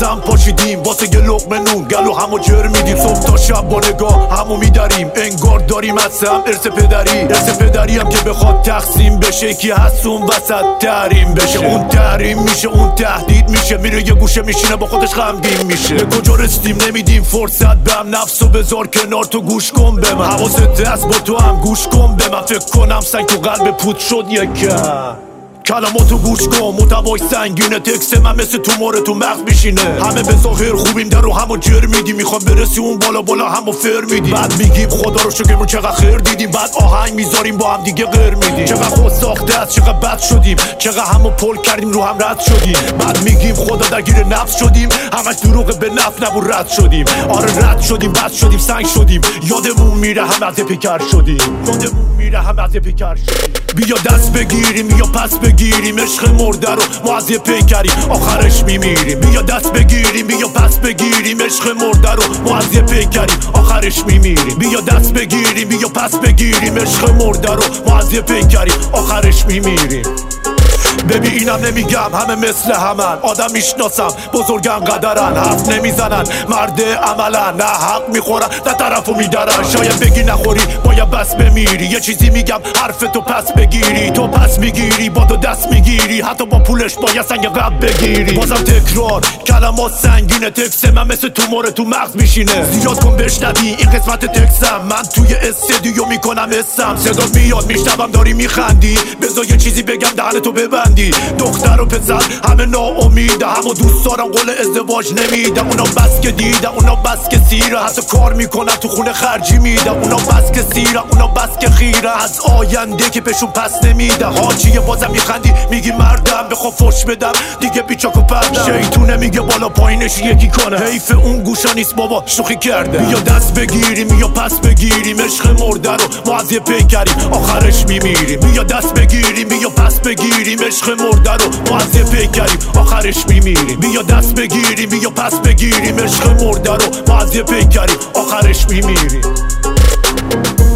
هم پاشیدیم واسه یه لقمه نون گلو همو جر میدیم صبح تا شب با نگاه همو میداریم انگار داریم از هم ارث پدری هم که بخواد تقسیم بشه کی هست اون وسط تحریم بشه اون تحریم میشه اون تهدید میشه میره یه گوشه میشینه با خودش غمگین میشه به کجا رسیدیم نمیدیم فرصت به هم نفسو بذار کنار تو گوش کن به من حواست هست با تو هم گوش کن به من فکر کنم سنگ تو قلب پود شد یکم کلاماتو گوش کن محتوای سنگینه تکست من مثل توماره تو مغز میشینه همه به ظاهر خوبیم در رو همو جر میدیم میخوام برسی اون بالا همو فر میدیم بعد میگیم خدا رو شکر چقدر خیر دیدیم بعد آهنگ میذاریم با هم دیگه غیر میدیم چقدر خود ساخته است چقدر بد شدیم چقدر همو پل کردیم رو هم رد شدیم بعد میگیم خدا درگیر نفس شدیم همش دروغ به نفع نبود رد شدیم آره رد شدیم بد شدیم سنگ شدیم یادمون میره هم از پیکر شدیم بیا دست بگیریم یا پس بگیریم عشق مرده رو ما از یه پیکری آخرش میمیریم بیا دست بگیریم بیا پس بگیریم عشق مرده رو ما از یه پیکری آخرش میمیریم بیا دست بگیریم بیا پس بگیریم عشق مرده رو ما از یه پیکری آخرش میمیریم ببین اینم نمیگم همه مثل همن آدم میشناسم بزرگم قدرن حرف نمیزنن مرد عملن نه حق میخورن نه طرفو میدارن شاید بگی نخوری باید بس بمیری یه چیزی میگم حرف تو پس بگیری تو پس میگیری با دو دست میگیری حتی با پولش باید سنگ قبل بگیری بازم تکرار کلمات سنگینه تکست من مثل توماره تو مغز میشینه زیاد کن بشنوی این قسمت تکستم من توی استدیو میکنم اسم صدا میاد میشنوم داری میخندی بذار یه چیزی بگم دهنتو ببندی دختر و پسر همه ناامیده همه دوست دارن قول ازدواج نمیده اونا بس که دیده اونا بس که سیره حتی کار میکنن تو خونه خرجی میده اونا بس که سیره اونا بس که خیره از آینده که بهشون پس نمیده حاجیه بازم میخندی میگی مردم بخوا فش بدم دیگه بیچاک و پردم شیطونه میگه بالا پایینش یکی کنه حیف اون گوشا نیست بابا شوخی کرده بیا دست بگیریم بیا پس بگیریم عشق مرده رو ما از یه پیکریم آخرش میمیریم بیا دست بگیریم بیا پس بگیریم عشق مرده رو ما از یه پیکریم آخرش میمیریم بیا دست بگیریم بیا پس بگیریم عشق مرده رو ما از یه پیکریم آخرش میمیریم